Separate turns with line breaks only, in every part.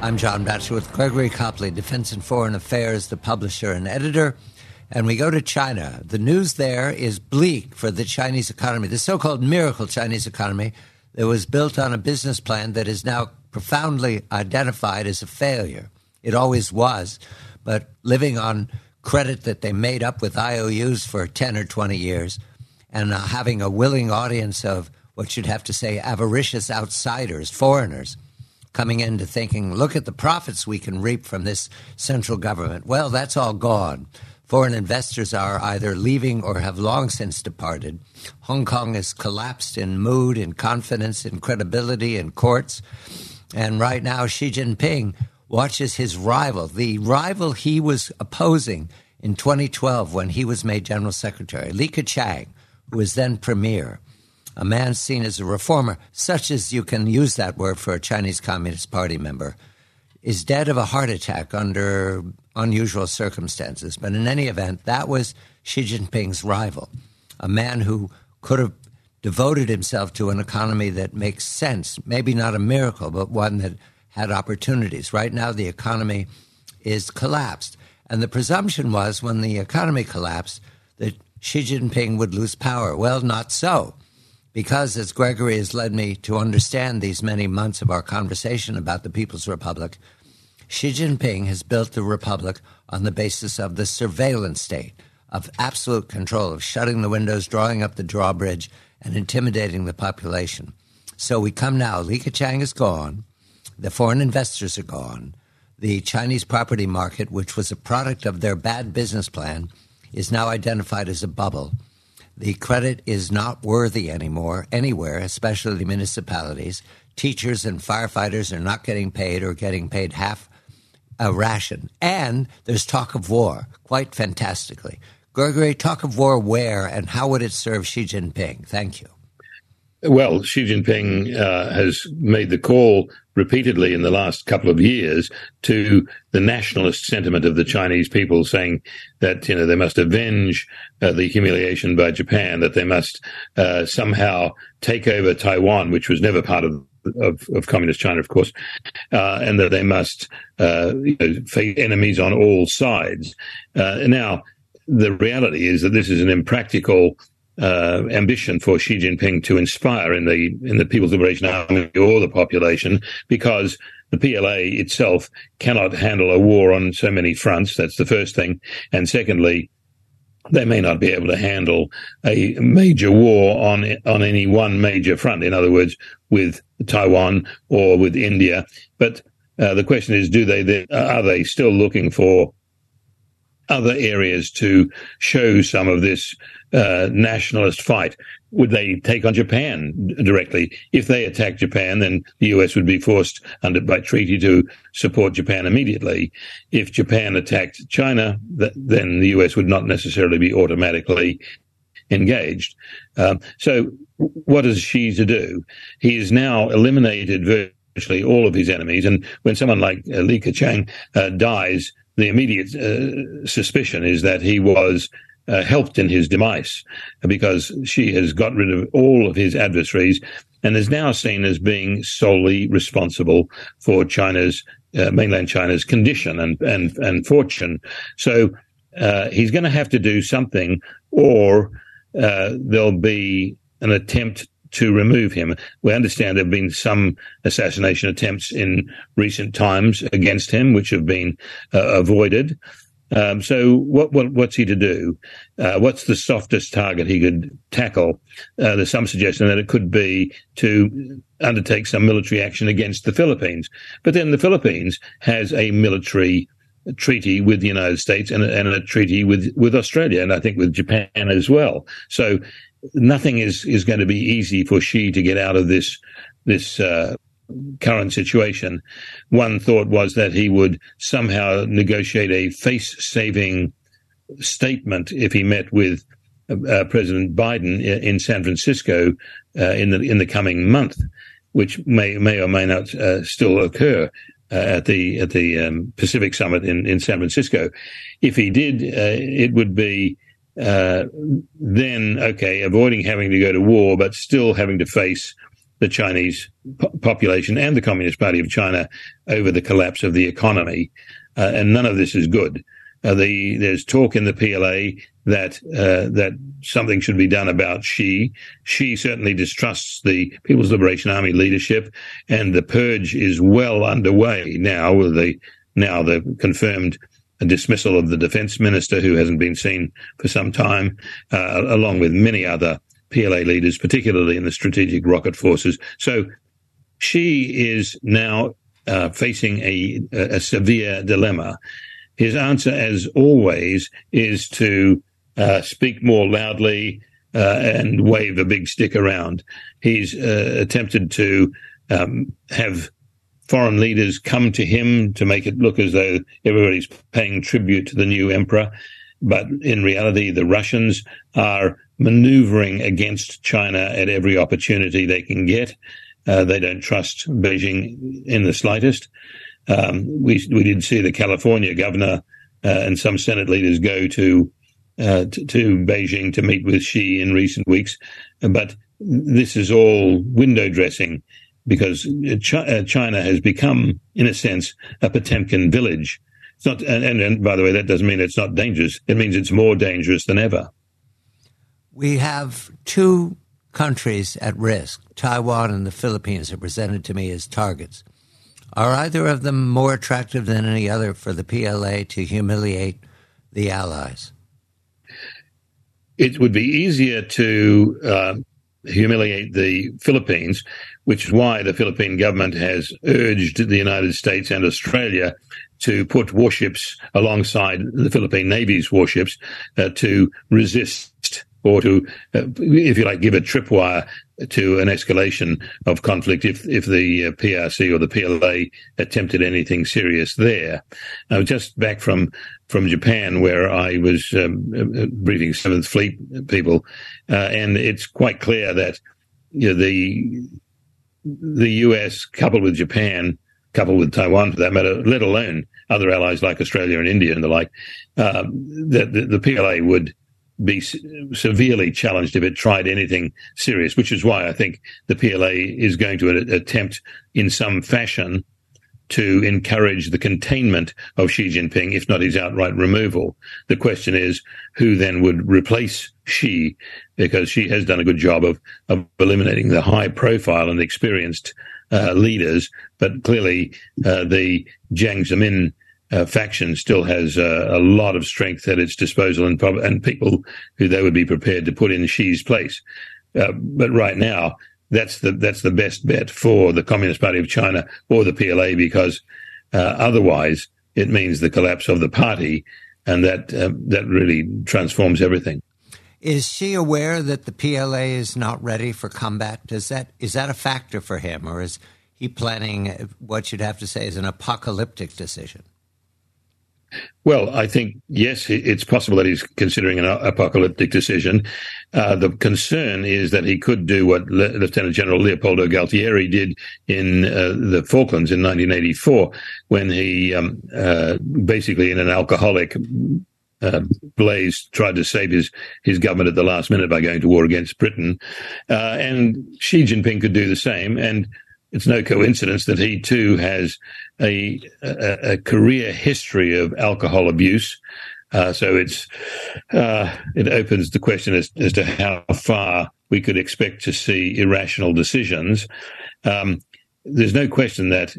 I'm John Batchelor with Gregory Copley, Defense and Foreign Affairs, the publisher and editor. And we go to China. The news there is bleak for the Chinese economy, the so-called miracle Chinese economy that was built on a business plan that is now profoundly identified as a failure. It always was, but living on credit that they made up with IOUs for 10 or 20 years and having a willing audience of what you'd have to say avaricious outsiders, foreigners, coming into thinking, look at the profits we can reap from this central government. Well, that's all gone. Foreign investors are either leaving or have long since departed. Hong Kong has collapsed in mood, in confidence, in credibility, in courts. And right now, Xi Jinping watches his rival, the rival he was opposing in 2012 when he was made general secretary, Li Keqiang, who was then premier, a man seen as a reformer, such as you can use that word for a Chinese Communist Party member, is dead of a heart attack under unusual circumstances. But in any event, that was Xi Jinping's rival, a man who could have devoted himself to an economy that makes sense, maybe not a miracle, but one that had opportunities. Right now, the economy is collapsed. And the presumption was when the economy collapsed that Xi Jinping would lose power. Well, not so. Because, as Gregory has led me to understand these many months of our conversation about the People's Republic, Xi Jinping has built the republic on the basis of the surveillance state, of absolute control, of shutting the windows, drawing up the drawbridge, and intimidating the population. So we come now, Li Keqiang is gone, the foreign investors are gone, the Chinese property market, which was a product of their bad business plan, is now identified as a bubble. The credit is not worthy anymore anywhere, especially the municipalities. Teachers and firefighters are not getting paid or getting paid half a ration. And there's talk of war, quite fantastically. Gregory, talk of war where and how would it serve Xi Jinping? Thank you.
Well, Xi Jinping has made the call repeatedly in the last couple of years to the nationalist sentiment of the Chinese people, saying that, they must avenge the humiliation by Japan, that they must somehow take over Taiwan, which was never part of communist China, of course, and that they must face enemies on all sides. Now, the reality is that this is an impractical ambition for Xi Jinping to inspire in the People's Liberation Army or the population, because the PLA itself cannot handle a war on so many fronts. That's the first thing. And secondly, they may not be able to handle a major war on any one major front. In other words, with Taiwan or with India. But the question is, are they still looking for other areas to show some of this nationalist fight? Would they take on Japan directly? If they attack Japan, then the US would be forced by treaty to support Japan immediately. If Japan attacked China, then the US would not necessarily be automatically engaged. So what is Xi to do? He has now eliminated virtually all of his enemies. And when someone like Li Keqiang dies, the immediate suspicion is that he was helped in his demise, because Xi has got rid of all of his adversaries and is now seen as being solely responsible for China's mainland China's condition and fortune. So he's going to have to do something, or there'll be an attempt to remove him. We understand there have been some assassination attempts in recent times against him, which have been avoided. So what's he to do? What's the softest target he could tackle? There's some suggestion that it could be to undertake some military action against the Philippines. But then the Philippines has a military treaty with the United States and a treaty with Australia, and I think with Japan as well. So nothing is going to be easy for Xi to get out of this current situation. One thought was that he would somehow negotiate a face-saving statement if he met with President Biden in San Francisco in the coming month, which may or may not still occur at the Pacific Summit in San Francisco. If he did, it would be then, okay, avoiding having to go to war, but still having to face the Chinese population and the Communist Party of China over the collapse of the economy. And none of this is good. There's talk in the PLA that something should be done about Xi. Xi certainly distrusts the People's Liberation Army leadership, and the purge is well underway now with the confirmed dismissal of the defense minister, who hasn't been seen for some time, along with many other PLA leaders, particularly in the strategic rocket forces. So Xi is now facing a severe dilemma. His answer, as always, is to speak more loudly and wave a big stick around. He's attempted to have foreign leaders come to him to make it look as though everybody's paying tribute to the new emperor. But in reality, the Russians are maneuvering against China at every opportunity they can get. They don't trust Beijing in the slightest. We did see the California governor and some Senate leaders go to Beijing to meet with Xi in recent weeks. But this is all window dressing, because China has become, in a sense, a Potemkin village. It's not, and by the way, that doesn't mean it's not dangerous. It means it's more dangerous than ever.
We have two countries at risk, Taiwan and the Philippines, are presented to me as targets. Are either of them more attractive than any other for the PLA to humiliate the Allies?
It would be easier to humiliate the Philippines, which is why the Philippine government has urged the United States and Australia to put warships alongside the Philippine Navy's warships to resist, or to, if you like, give a tripwire to an escalation of conflict if the PRC or the PLA attempted anything serious there. I was just back from Japan, where I was briefing 7th Fleet people, and it's quite clear that the US, coupled with Japan, coupled with Taiwan for that matter, let alone other allies like Australia and India and the like, that the PLA would be severely challenged if it tried anything serious, which is why I think the PLA is going to attempt in some fashion to encourage the containment of Xi Jinping, if not his outright removal. The question is who then would replace Xi, because Xi has done a good job of eliminating the high profile and experienced leaders, but clearly the Jiang Zemin faction still has a lot of strength at its disposal and people who they would be prepared to put in Xi's place. But right now, that's the best bet for the Communist Party of China or the PLA, because otherwise it means the collapse of the party, and that really transforms everything.
Is Xi aware that the PLA is not ready for combat? Is that a factor for him, or is he planning what you'd have to say is an apocalyptic decision?
Well, I think, yes, it's possible that he's considering an apocalyptic decision. The concern is that he could do what Lieutenant General Leopoldo Galtieri did in the Falklands in 1984, when he basically, in an alcoholic blaze, tried to save his government at the last minute by going to war against Britain. And Xi Jinping could do the same. And it's no coincidence that he too has a career history of alcohol abuse. So it opens the question as to how far we could expect to see irrational decisions. There's no question that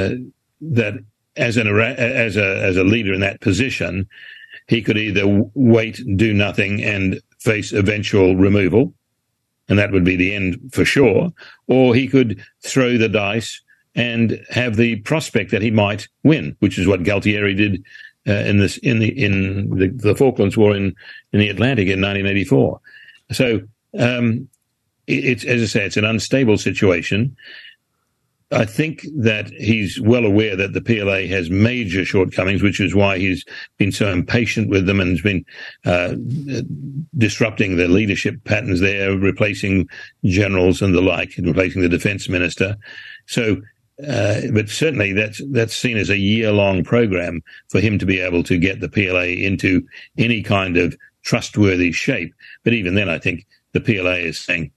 as a leader in that position, he could either wait, do nothing, and face eventual removal, and that would be the end for sure, or he could throw the dice and have the prospect that he might win, which is what Galtieri did in the Falklands War in the Atlantic in 1984. So it's, as I say, it's an unstable situation. I think that he's well aware that the PLA has major shortcomings, which is why he's been so impatient with them and has been disrupting the leadership patterns there, replacing generals and the like, and replacing the defense minister. So, but certainly that's seen as a year-long program for him to be able to get the PLA into any kind of trustworthy shape. But even then, I think the PLA is saying,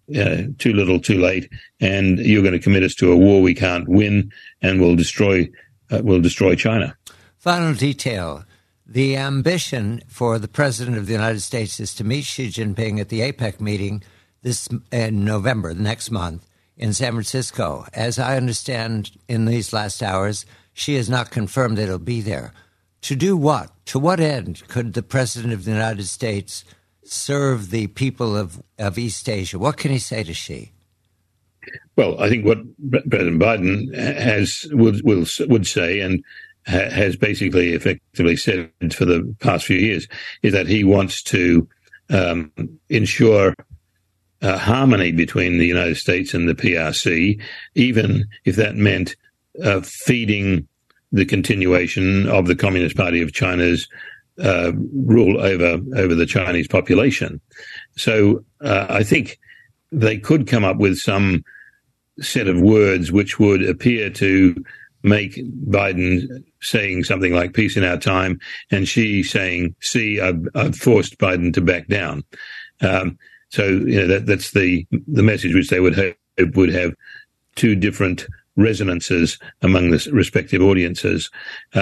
too little, too late, and you're going to commit us to a war we can't win, and we'll destroy China.
Final detail. The ambition for the President of the United States is to meet Xi Jinping at the APEC meeting in November, next month, in San Francisco. As I understand in these last hours, Xi has not confirmed that he'll be there. To do what? To what end could the President of the United States serve the people of East Asia? What can he say to Xi?
Well, I think what President Biden would say, and has basically effectively said for the past few years, is that he wants to ensure harmony between the United States and the PRC, even if that meant feeding the continuation of the Communist Party of China's rule over the Chinese population. So I think they could come up with some set of words which would appear to make Biden saying something like "peace in our time" and Xi saying, "See, I've forced Biden to back down." So that's the message which they would have two different resonances among the respective audiences.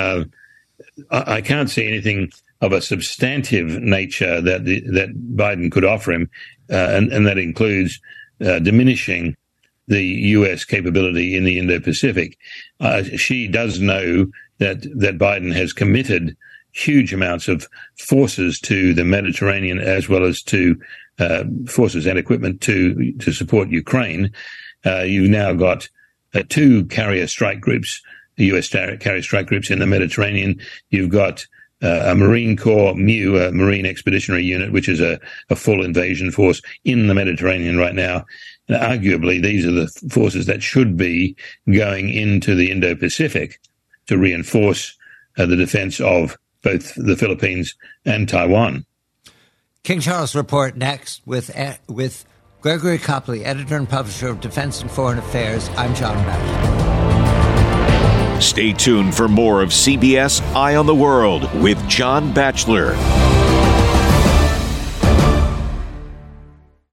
I can't see anything of a substantive nature that Biden could offer him, and that includes diminishing the U.S. capability in the Indo-Pacific. She does know that Biden has committed huge amounts of forces to the Mediterranean, as well as to forces and equipment to support Ukraine. You've now got two carrier strike groups, the U.S. carrier strike groups in the Mediterranean. You've got a Marine Corps MU, a Marine Expeditionary Unit, which is a full invasion force in the Mediterranean right now. And arguably, these are the forces that should be going into the Indo-Pacific to reinforce the defense of both the Philippines and Taiwan.
King Charles Report next with Gregory Copley, editor and publisher of Defense and Foreign Affairs. I'm John Batchelor.
Stay tuned for more of CBS Eye on the World with John Batchelor.